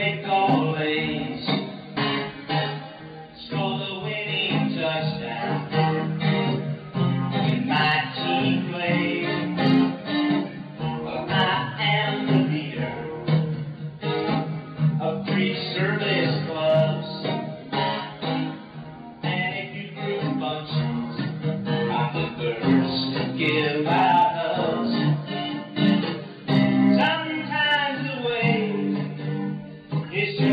break always score the winning touchdown in my team play. Well, I am the leader of 3 service clubs, and if you group functions, I'm the first to give out hugs. Sometimes the way is